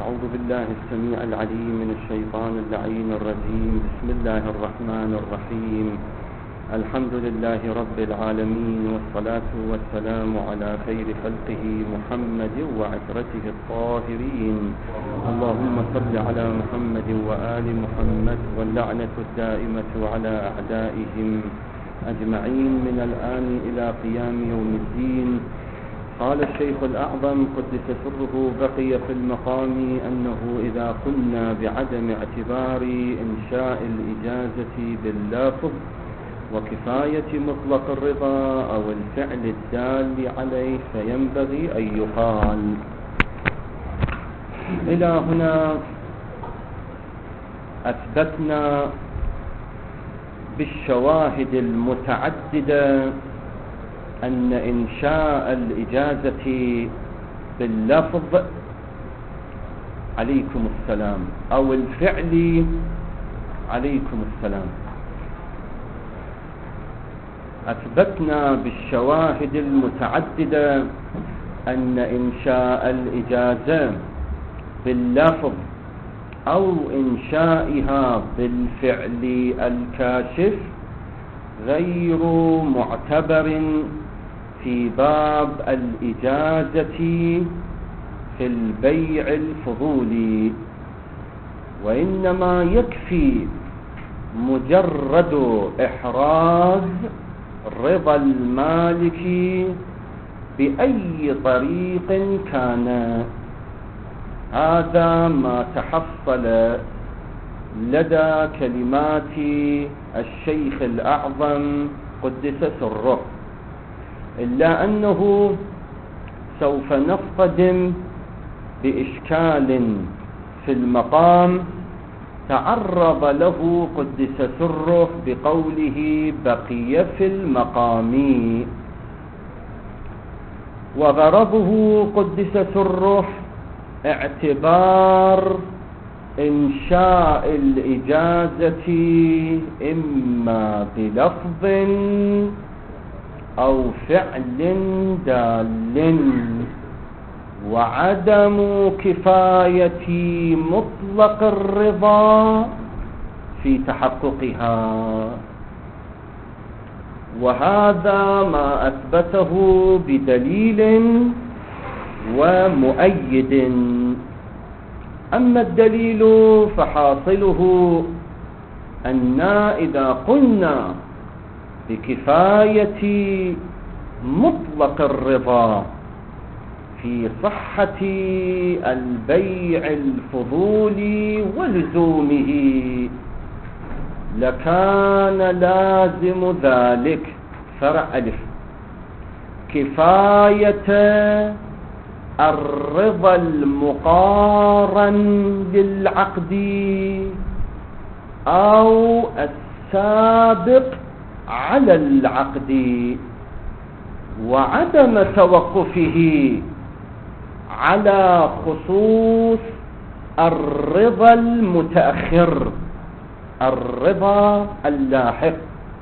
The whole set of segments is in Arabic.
أعوذ بالله السميع العليم من الشيطان اللعين الرجيم. بسم الله الرحمن الرحيم. الحمد لله رب العالمين، والصلاة والسلام على خير خلقه محمد وعترته الطاهرين. اللهم صل على محمد وآل محمد، واللعنة الدائمة على أعدائهم أجمعين من الآن إلى قيام يوم الدين. قال الشيخ الأعظم قدس سره بقي في المقام أنه إذا قلنا بعدم اعتبار إنشاء الإجازة باللفظ وكفاية مطلق الرضا أو الفعل الدال عليه فينبغي أن يقال. إلى هنا أثبتنا بالشواهد المتعددة أن إنشاء الإجازة باللفظ عليكم السلام أو الفعل عليكم السلام، أثبتنا بالشواهد المتعددة أن إنشاء الإجازة باللفظ أو إنشائها بالفعل الكاشف غير معتبر في باب الإجازة في البيع الفضولي، وإنما يكفي مجرد إحراز رضا المالك بأي طريق كان. هذا ما تحصل لدى كلمات الشيخ الأعظم قدس سره، إلا أنه سوف نصطدم بإشكال في المقام تعرض له قدس سره بقوله بقي في المقام، وغرضه قدس سره اعتبار إنشاء الإجازة إما بلفظ أو فعل دال، وعدم كفاية مطلق الرضا في تحققها. وهذا ما أثبته بدليل ومؤيد. أما الدليل فحاصله أن إذا قلنا بكفاية مطلق الرضا في صحة البيع الفضولي ولزومه لكان لازم ذلك فرع ألف كفاية الرضا المقارن للعقد أو السابق على العقد، وعدم توقفه على خصوص الرضا المتأخر، الرضا اللاحق.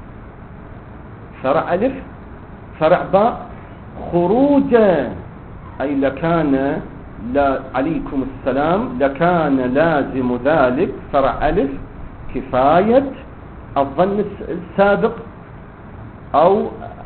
فرع ألف فرع باء خروجا، أي لكان لا عليكم السلام لكان لازم ذلك فرع ألف كفاية الظن السابق أو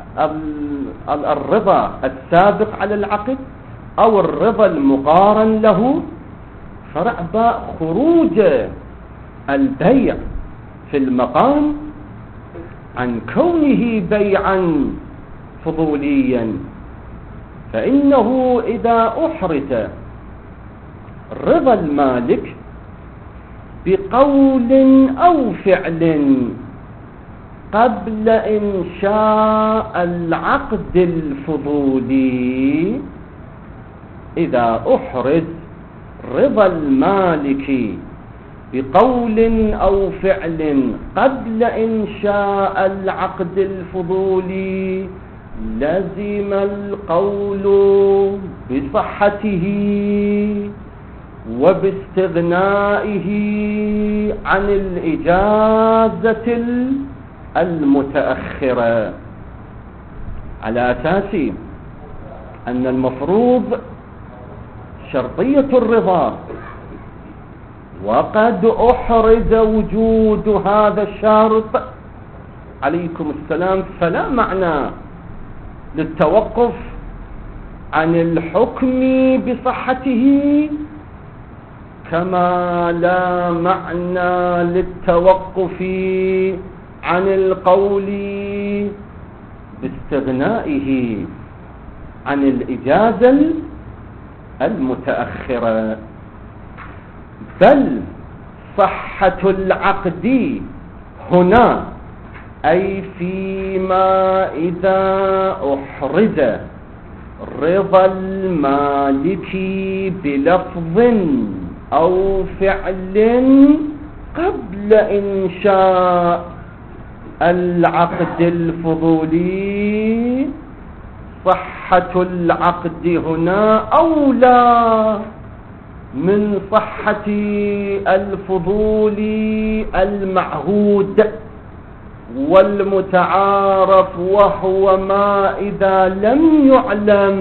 الرضا السابق على العقد أو الرضا المقارن له. فرع باء خروج البيع في المقام عن كونه بيعا فضوليا، فإنه إذا أحرز رضا المالك بقول أو فعل قبل إنشاء العقد الفضولي، إذا أحرز رضا المالك بقول أو فعل قبل إنشاء العقد الفضولي لزم القول بصحته وباستغنائه عن الإجازة المتأخرة، على أساس أن المفروض شرطية الرضا وقد أحرز وجود هذا الشرط عليكم السلام، فلا معنى للتوقف عن الحكم بصحته، كما لا معنى للتوقف عن القول باستغنائه عن الإجازة المتأخرة، بل صحة العقد هنا أي فيما إذا أحرز رضا المالك بلفظ أو فعل قبل إنشاء العقد الفضولي، صحة العقد هنا أولى من صحة الفضول المعهود والمتعارف، وهو ما إذا لم يعلم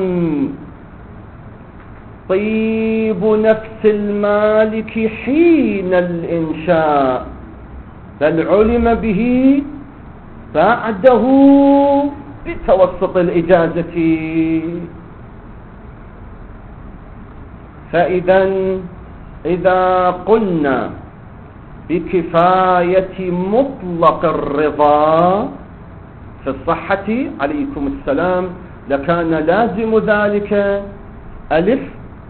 طيب نفس المالك حين الإنشاء، بل علم به بعده بتوسط الإجازة. إذا قلنا بكفاية مطلق الرضا في الصحة عليكم السلام، لكان لازم ذلك ألف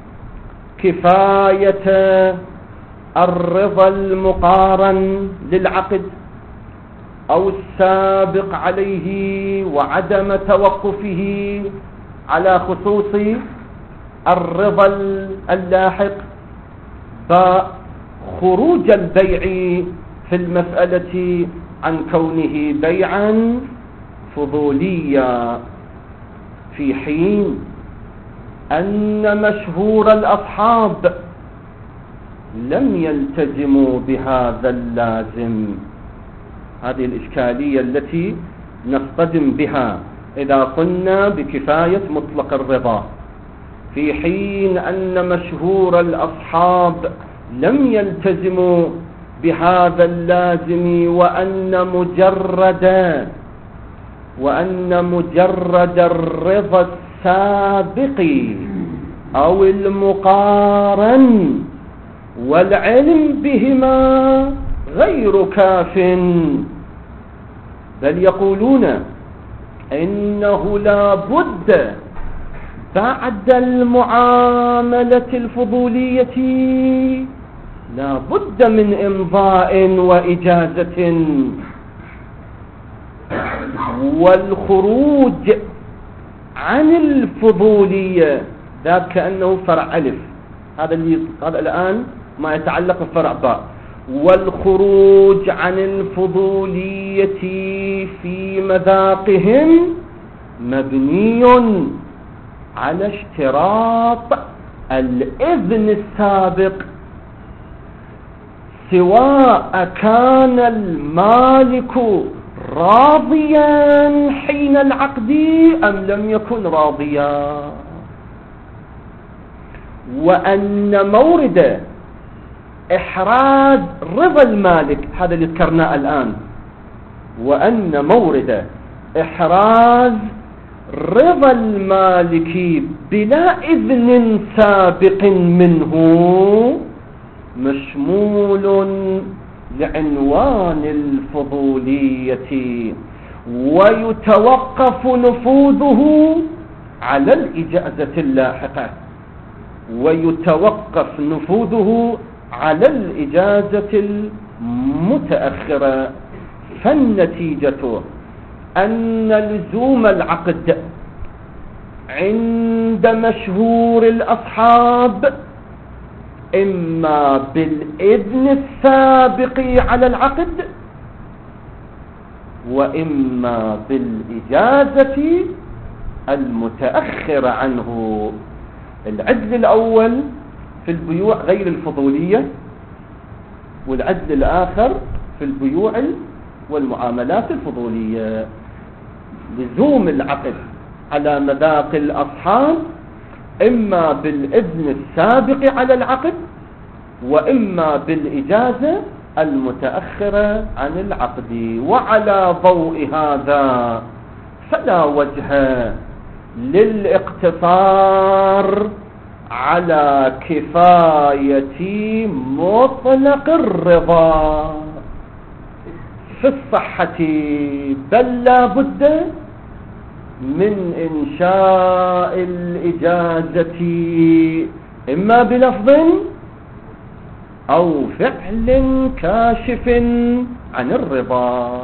كفاية الرضا المقارن للعقد أو السابق عليه وعدم توقفه على خصوص الرضا اللاحق، فخروج البيع في المسألة عن كونه بيعا فضوليا، في حين أن مشهور الأصحاب لم يلتزموا بهذا اللازم. هذه الإشكالية التي نصطدم بها إذا قلنا بكفاية مطلق الرضا، في حين أن مشهور الأصحاب لم يلتزموا بهذا اللازم، وأن مجرد الرضا السابق أو المقارن والعلم بهما غير كاف، بل يقولون إنه لا بد بعد المعاملة الفضولية لا بد من إمضاء وإجازة، والخروج عن الفضولية ذاك كأنه فرع ألف، هذا الآن ما يتعلق بفرع باء، والخروج عن الفضولية في مذاقهم مبني على اشتراط الإذن السابق، سواء كان المالك راضيا حين العقد أم لم يكن راضيا، وأن مورد إحراز رضا المالك، هذا اللي ذكرناه الآن، وأن مورد إحراز رضا المالك بلا إذن سابق منه مشمول لعنوان الفضولية، ويتوقف نفوذه على الإجازة اللاحقة، على الإجازة المتأخرة. فالنتيجة أن لزوم العقد عند مشهور الأصحاب إما بالإذن السابق على العقد، وإما بالإجازة المتأخرة عنه. العدل الأول في البيوع غير الفضولية، والعدل الآخر في البيوع والمعاملات الفضولية. لزوم العقد على مذاق الأصحاب إما بالإذن السابق على العقد، وإما بالإجازة المتأخرة عن العقد. وعلى ضوء هذا فلا وجه للاقتصار على كفاية مطلق الرضا في الصحة، بل لا بد من إنشاء الإجازة إما بلفظ أو فعل كاشف عن الرضا.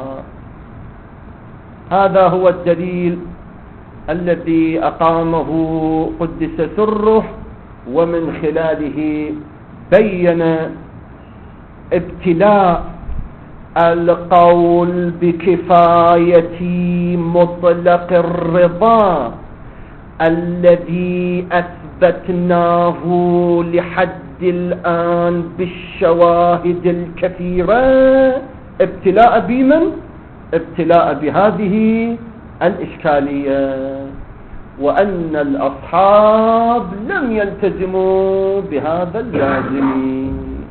هذا هو الدليل الذي أقامه قدس سره، ومن خلاله بين ابتلاء القول بكفاية مطلق الرضا الذي أثبتناه لحد الآن بالشواهد الكثيرة، ابتلاء بمن؟ ابتلاء بهذه الإشكالية، وأن الأصحاب لم يلتزموا بهذا اللازم.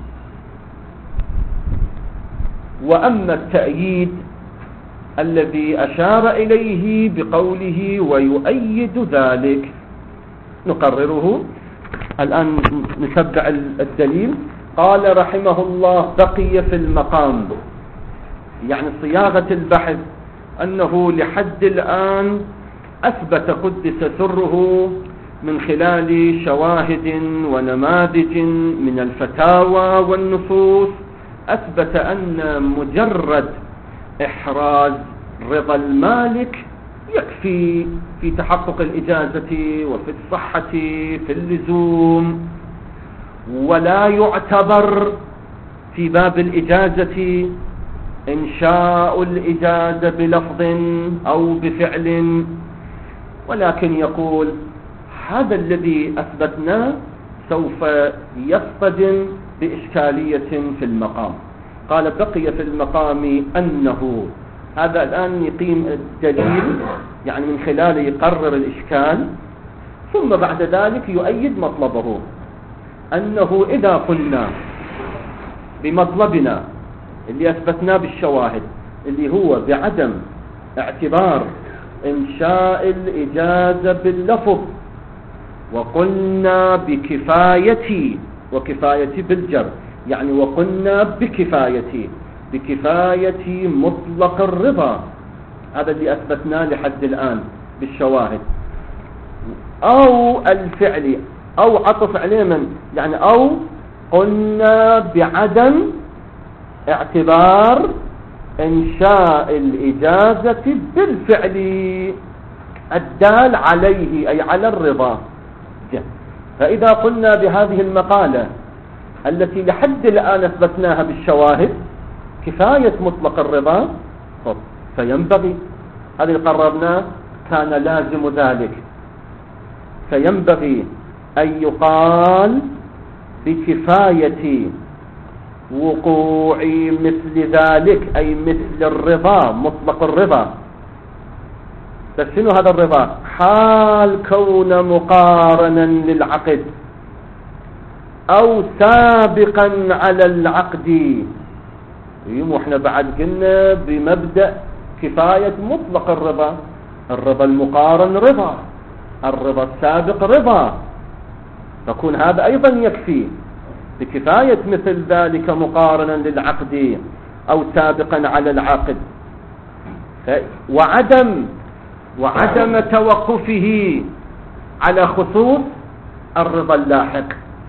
وأما التأييد الذي أشار إليه بقوله ويؤيد ذلك نقرره الآن، نتبع الدليل. قال رحمه الله: بقي في المقام، يعني صياغة البحث أنه لحد الآن أثبت قدس سره من خلال شواهد ونماذج من الفتاوى والنصوص، أثبت أن مجرد إحراز رضا المالك يكفي في تحقق الإجازة وفي الصحة في اللزوم، ولا يعتبر في باب الإجازة إنشاء الإجازة بلفظ أو بفعل، ولكن يقول هذا الذي أثبتناه سوف يصطدم بإشكالية في المقام. قال: بقي في المقام أنه، هذا الآن يقيم الدليل، يعني من خلاله يقرر الإشكال، ثم بعد ذلك يؤيد مطلبه، أنه إذا قلنا بمطلبنا اللي أثبتناه بالشواهد، اللي هو بعدم اعتبار إنشاء الإجازة باللفظ، وقلنا بكفاية، وكفاية بالجر، يعني وقلنا بكفاية مطلق الرضا، هذا اللي أثبتناه لحد الآن بالشواهد، أو الفعل، أو عطف عليه من، يعني أو قلنا بعدم اعتبار إنشاء الإجازة بالفعل الدال عليه، أي على الرضا. فإذا قلنا بهذه المقالة التي لحد الآن أثبتناها بالشواهد كفاية مطلق الرضا، فينبغي، هذا اللي قررناه كان لازم ذلك، فينبغي أن يقال بكفاية وقوع مثل ذلك، أي مثل الرضا، مطلق الرضا. بس شنو هذا الرضا؟ حال كون مقارنا للعقد أو سابقا على العقد. واحنا بعد قلنا بمبدأ كفاية مطلق الرضا، الرضا المقارن رضا، الرضا السابق رضا، فكون هذا أيضا يكفي بكفاية مثل ذلك مقارنا للعقد أو سابقا على العقد. وعدم توقفه على خصوص الرضا اللاحق،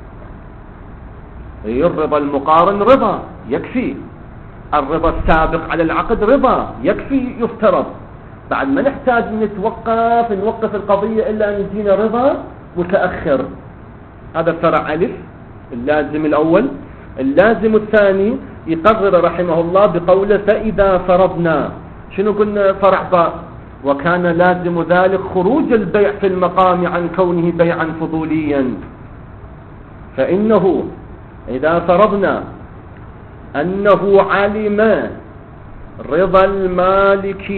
الرضا المقارن رضا يكفي، الرضا السابق على العقد رضا يكفي يفترض، بعد ما نحتاج نوقف القضية إلا أن يجينا رضا متأخر. هذا فرع ألف اللازم الأول. اللازم الثاني يقرر رحمه الله بقوله: فإذا فرضنا، شنو قلنا فرع باء؟ وكان لازم ذلك خروج البيع في المقام عن كونه بيعا فضوليا، فإنه إذا فرضنا أنه علم رضا المالك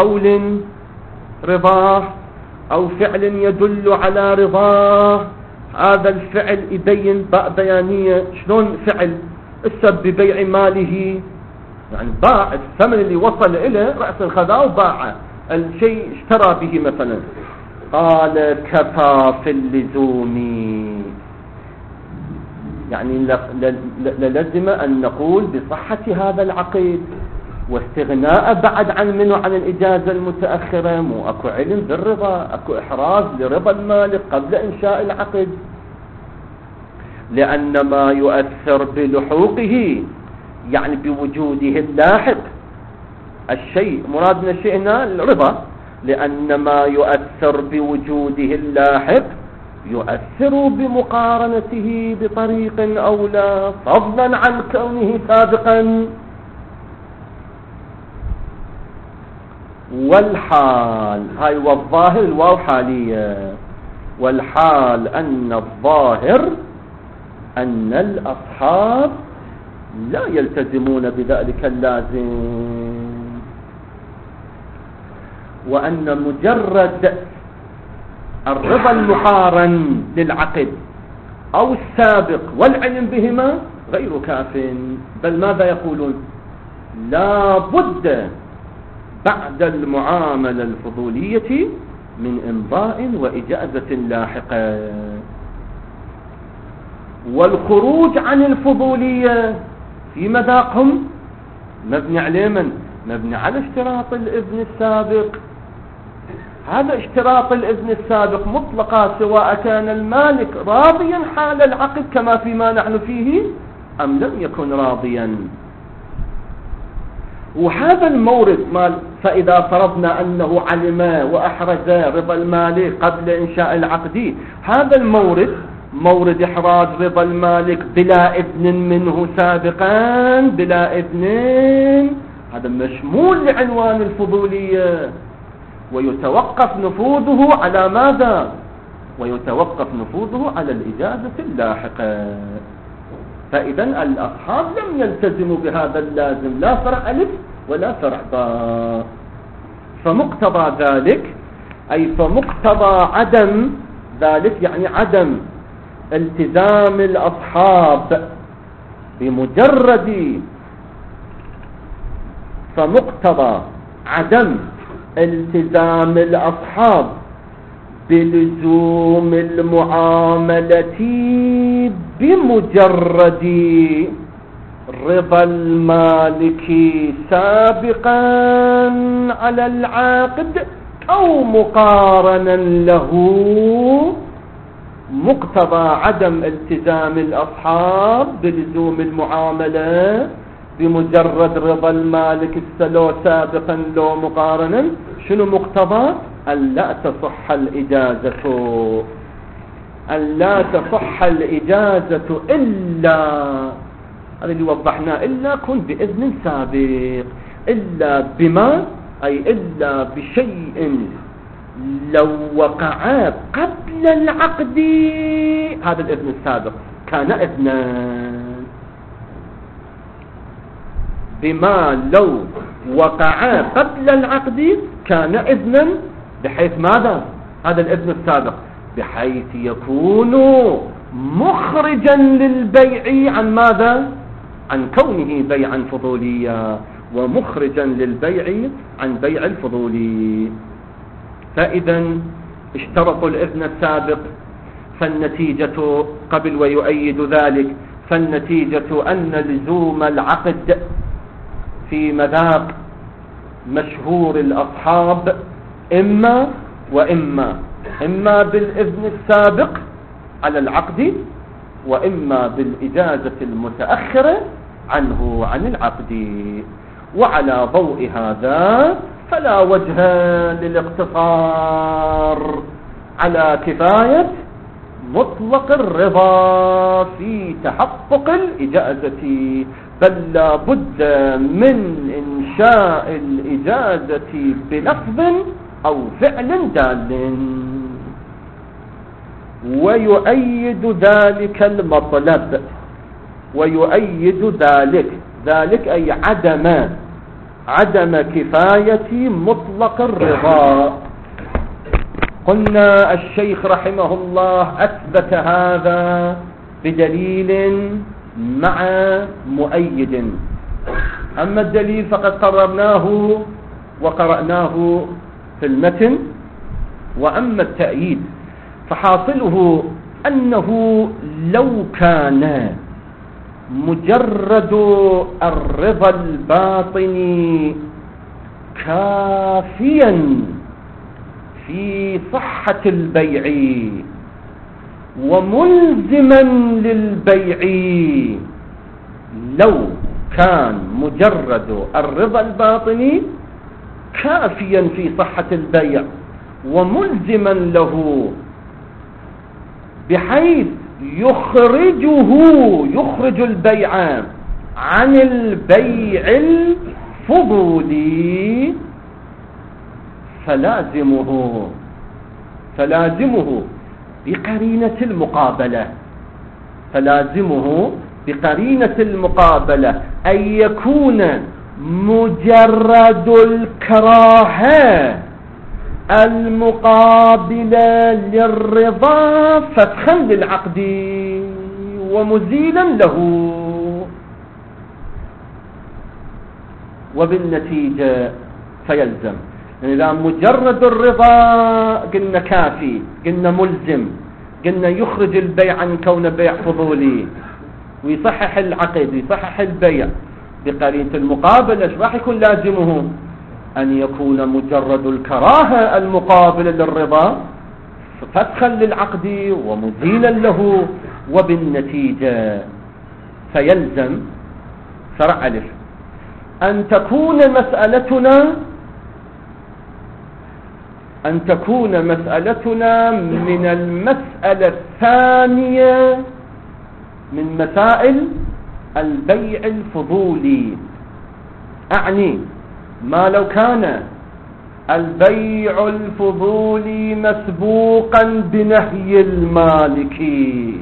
بقول رضاه أو فعل يدل على رضاه، هذا الفعل يبين باء بيانية. شلون فعل؟ السب ببيع ماله، يعني باع الثمن اللي وصل إليه رأس الخذاه وباعه الشيء اشترى به مثلا. قال كفى في اللزوم، يعني للزم أن نقول بصحة هذا العقد واستغناء بعد عن منه عن الإجازة المتأخرة. مو أكو علم بالرضا، أكو إحراز لرضا المالك قبل إنشاء العقد، لأن ما يؤثر بلحوقه يعني بوجوده اللاحق. الشيء مراد من الشيء هنا الرضا، لأن ما يؤثر بوجوده اللاحق يؤثر بمقارنته بطريق أولى فضلا عن كونه سابقا. والحال هاي والظاهر الواو حالية، والحال أن الظاهر أن الأصحاب لا يلتزمون بذلك اللازم، وأن مجرد الرضا المقارن للعقد أو السابق والعلم بهما غير كاف، بل ماذا يقولون؟ لا بد بعد المعاملة الفضولية من إمضاء وإجازة لاحقة. والخروج عن الفضولية في مذاقهم مبني على من؟ مبني على اشتراط الإذن السابق. هذا اشتراط الإذن السابق مطلقا سواء كان المالك راضيا حال العقد كما فيما نحن فيه أم لم يكن راضيا. وهذا المورد مال، فإذا فرضنا أنه علم وأحرز رضا المالك قبل إنشاء العقد، هذا المورد مورد إحراز رضا المالك بلا إذن منه سابقا، بلا إذن، هذا مشمول لعنوان الفضولية، ويتوقف نفوذه على ماذا؟ ويتوقف نفوذه على الإجازة اللاحقة. فإذا الأصحاب لم يلتزموا بهذا اللازم، لا فرع ألف ولا فرع باء. فمقتضى ذلك، أي فمقتضى عدم ذلك، يعني عدم التزام الأصحاب بمجرد، فمقتضى عدم التزام الأصحاب بلزوم المعاملة بمجرد رضا المالك سابقا على العاقد أو مقارنا له. مقتضى عدم التزام الأصحاب بلزوم المعاملة بمجرد رضا المالك السلو سابقا لو مقارنا، شنو مقتضى؟ أن لا تصح الإجازة، أن لا تصح الإجازة إلا، هذا اللي وضحناه، إلا كن بإذن سابق، إلا بما، أي إلا بشيء لو وقع قبل العقد، هذا الإذن السابق كان إذنا، بما لو وقع قبل العقد كان إذنا، بحيث ماذا؟ هذا الإذن السابق بحيث يكون مخرجا للبيع عن ماذا؟ عن كونه بيعا فضوليا، ومخرجا للبيع عن بيع الفضولي. فإذا اشترطوا الإذن السابق، فالنتيجة قبل ويؤيد ذلك، فالنتيجة أن لزوم العقد في مذاق مشهور الأصحاب إما وإما، إما بالإذن السابق على العقد، وإما بالإجازة المتأخرة عنه عن العقد. وعلى ضوء هذا فلا وجه للاقتصار على كفاية مطلق الرضا في تحقق الإجازة، بل لا بد من إنشاء الإجازة بلفظ أو فعل دال. ويؤيد ذلك المطلب، ويؤيد ذلك أي عدم كفاية مطلق الرضا، قلنا الشيخ رحمه الله أثبت هذا بدليل مع مؤيد. أما الدليل فقد قررناه وقرأناه في المتن، وأما التأييد فحاصله أنه لو كان مجرد الرضا الباطني كافيا في صحة البيع وملزما للبيع، لو كان مجرد الرضا الباطني كافيا في صحة البيع وملزما له بحيث يخرج البيع عن البيع الفضولي، فلازمه بقرينة المقابلة أن يكون مجرد الكراهة المقابلة للرضا فسخا للعقد ومزيلا له، وبالنتيجة فيلزم. يعني إذا مجرد الرضا قلنا كافي، قلنا ملزم، قلنا يخرج البيع عن كون بيع فضولي ويصحح العقد ويصحح البيع، بقرينة المقابلة ايش راح يكون لازمه؟ أن يكون مجرد الكراهة المقابلة للرضا فسخا للعقد ومزيلا له، وبالنتيجة فيلزم فرع ألف أن تكون مسألتنا من المسألة الثانية من مسائل البيع الفضولي. أعني ما لو كان البيع الفضولي مسبوقا بنهي المالكي،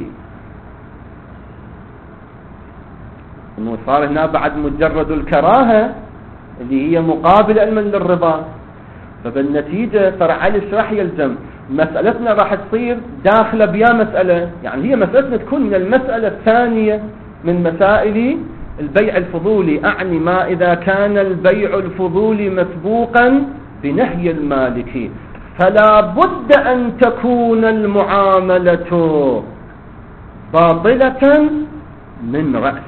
انه صار هنا بعد مجرد الكراهة اللي هي مقابل علما للرضا، فبالنتيجة فرع ألف راح يلزم. مسألتنا راح تصير داخلة بيا مسألة، يعني هي مسألتنا تكون من المسألة الثانية من مسائل البيع الفضولي. أعني ما إذا كان البيع الفضولي مسبوقا بنهي المالكي، فلا بد أن تكون المعاملة باطلة من رأس،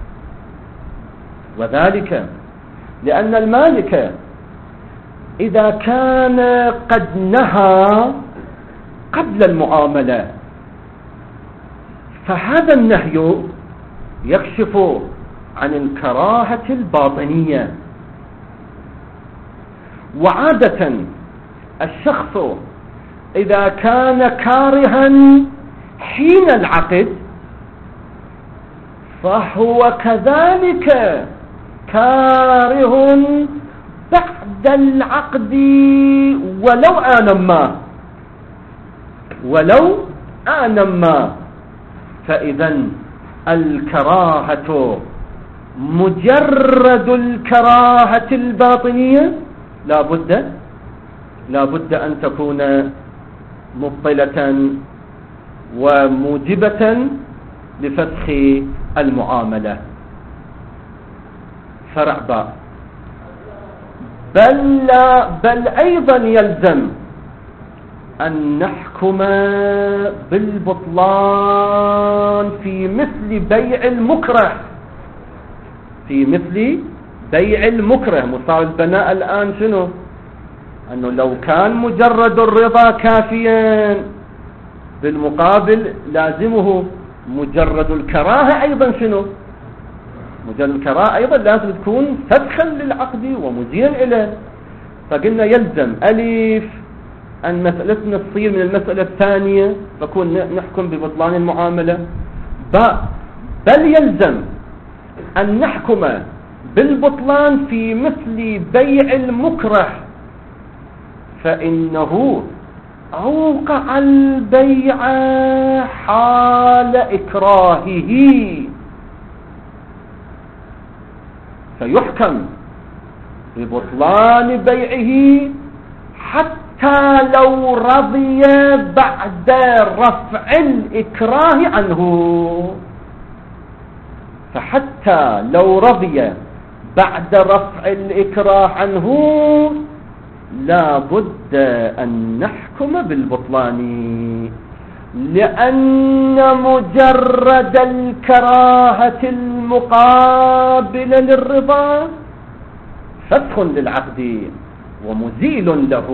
وذلك لأن المالك إذا كان قد نهى قبل المعاملة فهذا النهي يكشف عن الكراهة الباطنية. وعادة الشخص إذا كان كارها حين العقد فهو كذلك كاره بعد العقد ولو آن ما. فإذا الكراهة مجرد الكراهة الباطنية لا بد أن تكون مبطلة وموجبة لفسخ المعاملة. فرع باء بل أيضا يلزم أن نحكم بالبطلان في مثل بيع المكره. مصار البناء الآن شنو؟ أنه لو كان مجرد الرضا كافيا، بالمقابل لازمه مجرد الكراهة أيضا شنو؟ مجرد الكراهة أيضا لازم تكون فسخا للعقد ومزيلا إليه. فقلنا يلزم ألف أن مسألتنا تصير من المسألة الثانية فكون نحكم ببطلان المعاملة. بل يلزم أن نحكم بالبطلان في مثل بيع المكره، فإنه أوقع البيع حال إكراهه، فيحكم ببطلان بيعه حتى حتى لو رضي بعد رفع الإكراه عنه. فحتى لو رضي بعد رفع الإكراه عنه لا بد أن نحكم بالبطلان، لأن مجرد الكراهة المقابلة للرضا فسخ للعقد ومزيل له.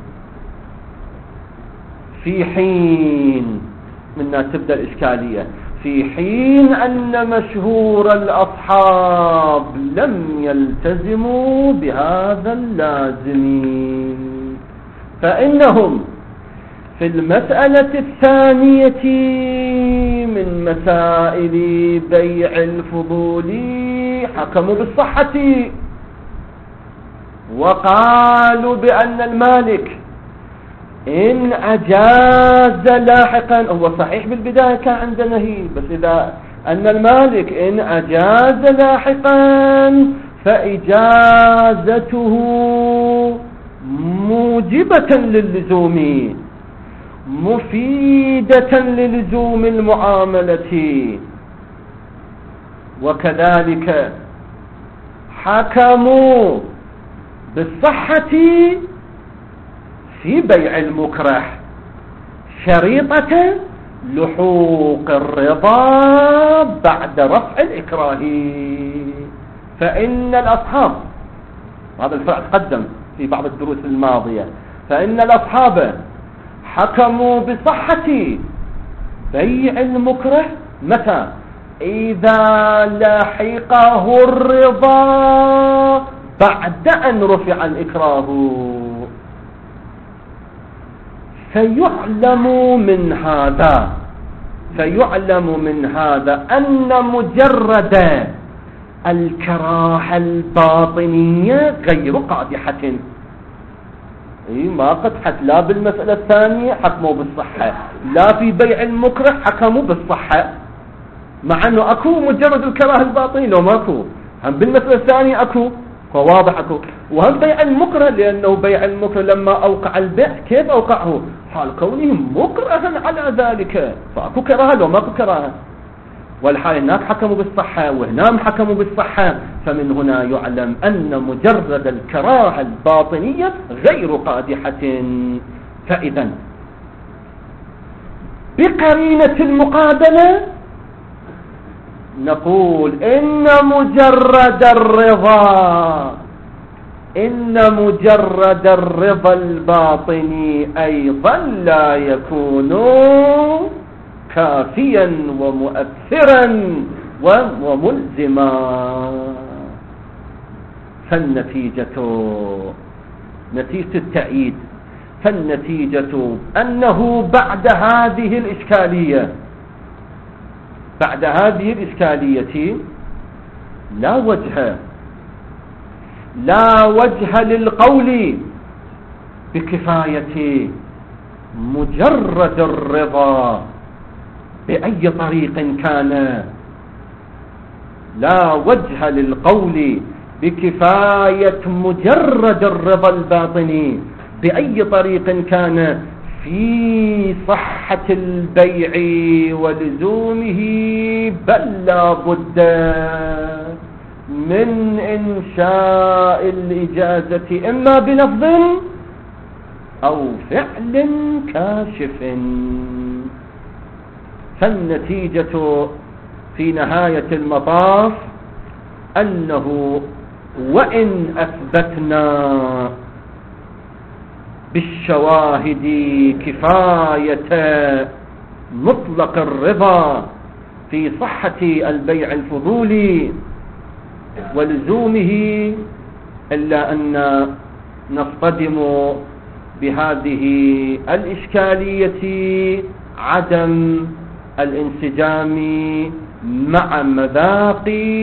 في حين منا تبدأ الإشكالية، في حين أن مشهور الأصحاب لم يلتزموا بهذا اللازم، فإنهم في المسألة الثانية من مسائل بيع الفضول حكموا بالصحة، وقالوا بأن المالك إن أجاز لاحقا، هو صحيح بالبداية كان عندنا هي، بس إذا أن المالك إن أجاز لاحقا فإجازته موجبة للزوم مفيدة للزوم المعاملة. وكذلك حكموا بالصحة في بيع المكره شريطة لحوق الرضا بعد رفع الإكراه. فإن الأصحاب، هذا الفرق تقدم في بعض الدروس الماضية، فإن الأصحاب حكموا بصحة بيع المكره متى؟ إذا لحقه الرضا بعد أن رفع الإكراه. فيعلم من هذا أن مجرد الكراهة الباطنية غير قادحة. ما قدحت لا بالمسألة الثانية حكموا بالصحة، لا في بيع المكره حكموا بالصحة، مع أنه أكو مجرد الكراهة الباطنية لو ماكو، هم بالمسألة الثانية أكو، فواضح أكو. وهم بيع المكره، لأنه بيع المكره لما أوقع البيع كيف أوقعه؟ حال كونه مكرها على ذلك، فأكو كراهة لو ماكو كراهة. والحال هناك حكموا بالصحة وهناك حكموا بالصحة، فمن هنا يعلم أن مجرد الكراهة الباطنية غير قادحة. فإذا بقرينة المقابلة نقول إن مجرد الرضا الباطني أيضا لا يكون كافيا ومؤثرا وملزما. فالنتيجة نتيجة التأييد، فالنتيجة أنه بعد هذه الإشكالية لا وجه للقول بكفاية مجرد الرضا بأي طريق كان، لا وجه للقول بكفاية مجرد الرضا الباطني بأي طريق كان في صحة البيع ولزومه، بل لا بد من إنشاء الإجازة إما بلفظ أو فعل كاشف. فالنتيجة في نهاية المطاف أنه وإن أثبتنا بالشواهد كفاية مطلق الرضا في صحة البيع الفضولي ولزومه، إلا أن نصطدم بهذه الإشكالية عدم الانسجام مع مذاق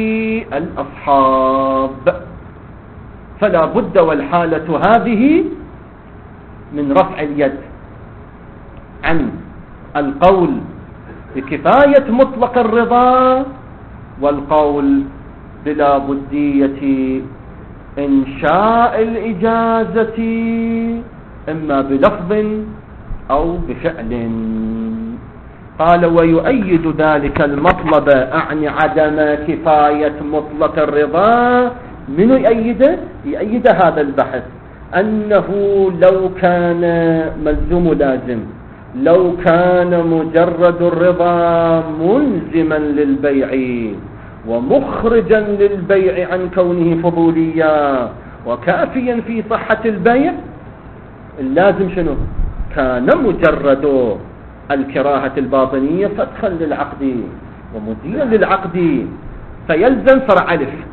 الأصحاب. فلا بد والحالة هذه من رفع اليد عن القول بكفاية مطلق الرضا والقول بلا بدية إنشاء الإجازة إما بلفظ أو بفعل. قال ويؤيد ذلك المطلب أعني عدم كفاية مطلق الرضا. من يؤيده؟ يؤيد هذا البحث أنه لو كان ملزوم لازم، لو كان مجرد الرضا ملزما للبيع ومخرجا للبيع عن كونه فضوليا وكافيا في صحة البيع، اللازم شنو؟ كان مجرد الكراهة الباطنية فسخا للعقد ومزيلا للعقد، فيلزم فرع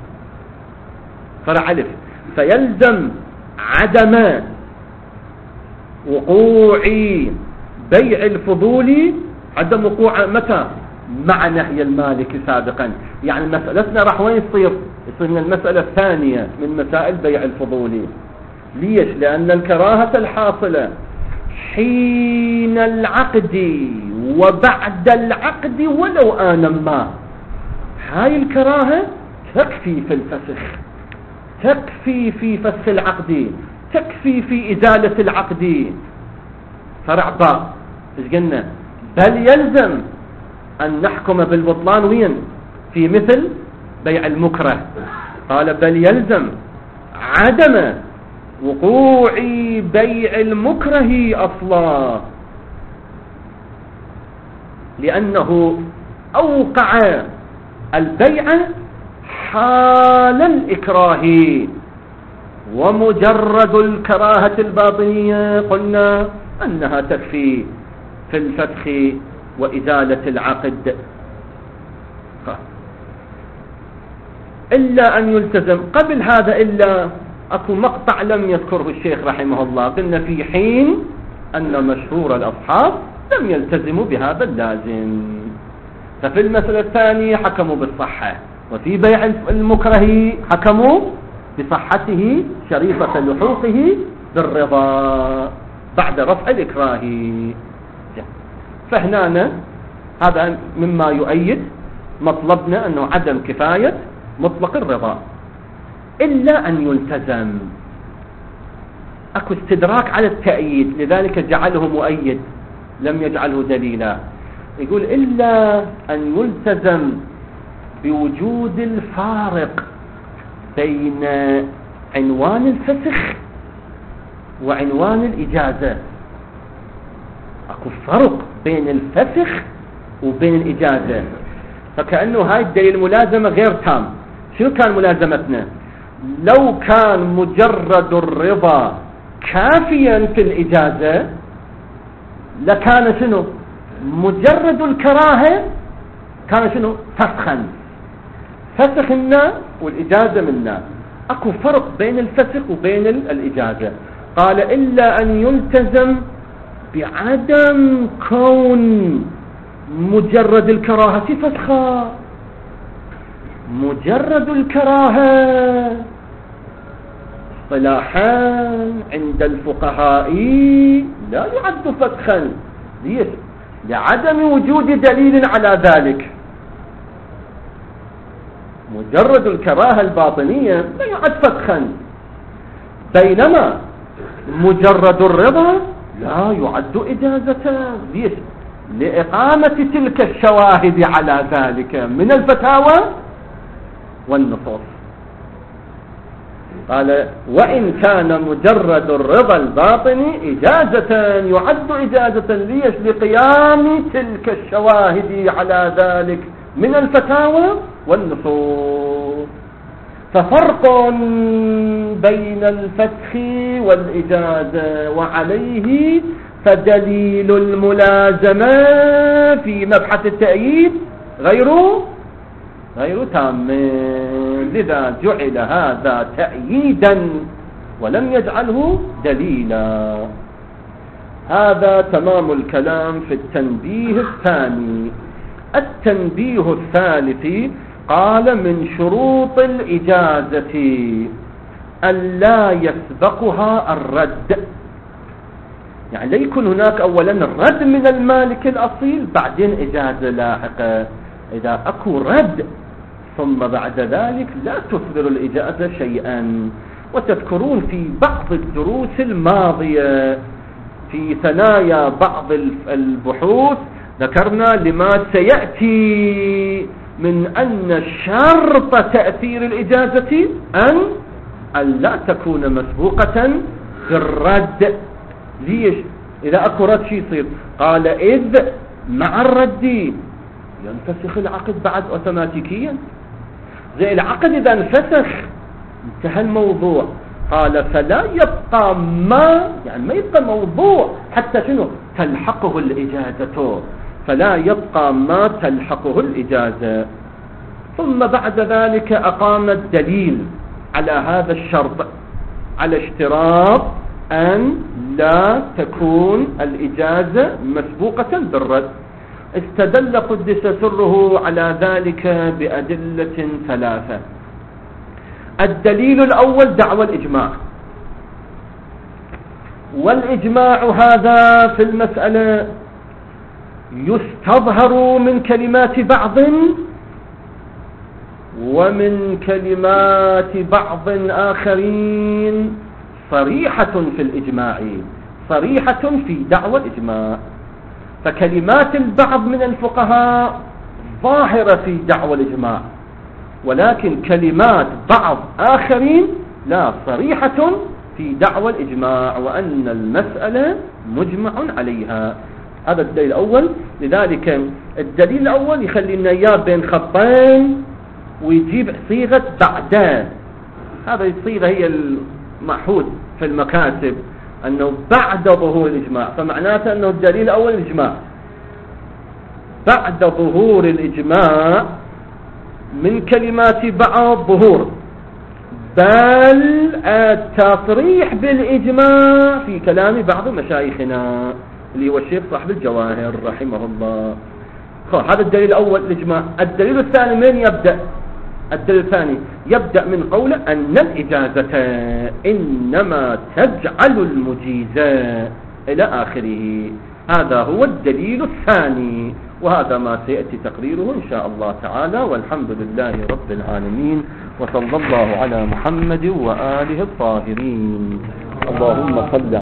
ألف فيلزم عدم وقوع بيع الفضول، عدم وقوع متى؟ مع نهي المالك سابقا. يعني مسألتنا راح وين يصير من المسألة الثانية من مسائل بيع الفضولي. ليش؟ لأن الكراهة الحاصلة حين العقد وبعد العقد ولو آنا ما، هاي الكراهة تكفي في الفسخ، تكفي في فسخ العقد، تكفي في إزالة العقد. فرع باء ايش قلنا؟ بل يلزم أن نحكم بالبطلان وين؟ في مثل بيع المكره. قال بل يلزم عدم وقوع بيع المكره أصلا، لأنه أوقع البيع حال الإكراه، ومجرد الكراهة الباطنية قلنا أنها تكفي في الفسخ وإزالة العقد. إلا أن يلتزم قبل هذا، إلا أكو مقطع لم يذكره الشيخ رحمه الله، قلنا في حين أن مشهور الأصحاب لم يلتزموا بهذا اللازم، ففي المسألة الثانية حكموا بالصحة، وفي بيع المكره حكموا بصحته شريفة لحوقه بالرضا بعد رفع الإكراه. فهنا هذا مما يؤيد مطلبنا أنه عدم كفاية مطلق الرضا إلا أن يلتزم. أكو استدراك على التأييد، لذلك جعله مؤيد لم يجعله دليلا. يقول إلا أن يلتزم بوجود الفارق بين عنوان الفسخ وعنوان الإجازة. أكو فرق بين الفسخ وبين الإجازة، فكأنه هاي الدليل الملازمة غير تام. شنو كان ملازمتنا؟ لو كان مجرد الرضا كافيا في الإجازة لكان شنو؟ مجرد الكراهة كان شنو؟ فسخا. فسخ منا والإجازة منا. أكو فرق بين الفسخ وبين الإجازة. قال إلا أن يلتزم بعدم كون مجرد الكراهة فسخا. مجرد الكراهة اصطلاحا عند الفقهاء لا يعد فسخا. ليش؟ لعدم وجود دليل على ذلك. مجرد الكراهة الباطنية لا يعد فسخا، بينما مجرد الرضا لا يعد إجازة. ليش؟ لإقامة تلك الشواهد على ذلك من الفتاوى والنصوص. قال وإن كان مجرد الرضا الباطني إجازة يعد إجازة. ليش؟ لقيام تلك الشواهد على ذلك من الفتاوى والنصوص. ففرق بين الفسخ والإجازة، وعليه فدليل الملازمة في مبحث التأييد غير تام. لذا جعل هذا تأييدا ولم يجعله دليلا. هذا تمام الكلام في التنبيه الثاني. التنبيه الثالث قال من شروط الإجازة ألا يسبقها الرد. يعني لا يكون هناك أولا الرد من المالك الأصيل بعدين إجازة لاحقة. إذا أكو رد ثم بعد ذلك لا تثمر الإجازة شيئا. وتذكرون في بعض الدروس الماضية في ثنايا بعض البحوث ذكرنا لما سيأتي من أن شرط تأثير الإجازة أن لا تكون مسبوقة بالرد. ليش؟ إذا أكو رد شي يصير؟ قال إذ مع الرد ينفسخ العقد بعد أوتوماتيكيا. زي العقد إذا انفسخ انتهى الموضوع. قال فلا يبقى ما يبقى موضوع حتى شنو تلحقه الإجازة، فلا يبقى ما تلحقه الإجازة. ثم بعد ذلك أقام الدليل على هذا الشرط، على اشتراط أن لا تكون الإجازة مسبوقة بالرد. استدل قدس سره على ذلك بأدلة ثلاثة. الدليل الأول دعوى الإجماع، والإجماع هذا في المسألة يستظهر من كلمات بعض ومن كلمات بعض آخرين صريحة في الإجماع، صريحة في دعوى الإجماع. فكلمات البعض من الفقهاء ظاهرة في دعوى الإجماع، ولكن كلمات بعض آخرين لا، صريحة في دعوى الإجماع وأن المسألة مجمع عليها. هذا الدليل الأول. لذلك الدليل الأول يخلي لنا إياه بين خطين ويجيب صيغة بعد. هذا الصيغة هي المعهود في المكاتب، أنه بعد ظهور الإجماع، فمعناته أنه الدليل الأول الإجماع. بعد ظهور الإجماع من كلمات بعض ظهور، بل التصريح بالإجماع في كلام بعض مشايخنا اللي هو الشيخ صاحب الجواهر رحمه الله. هذا الدليل الأول الإجماع. الدليل الثاني من يبدأ؟ الدليل الثاني يبدأ من قوله أن الإجازة إنما تجعل المجيزة إلى آخره. هذا هو الدليل الثاني، وهذا ما سيأتي تقريره إن شاء الله تعالى. والحمد لله رب العالمين، وصلى الله على محمد وآله الطاهرين. اللهم صل